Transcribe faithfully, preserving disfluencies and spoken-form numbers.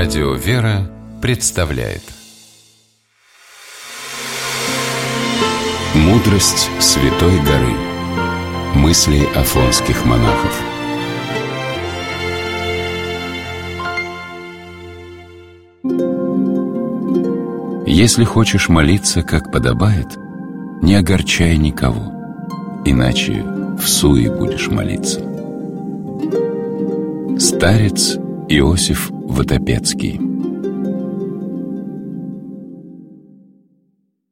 Радио «Вера» представляет «Мудрость Святой горы». Мысли афонских монахов. Если хочешь молиться, как подобает, не огорчай никого, иначе всуе будешь молиться. Старец Иосиф Ватопецкий.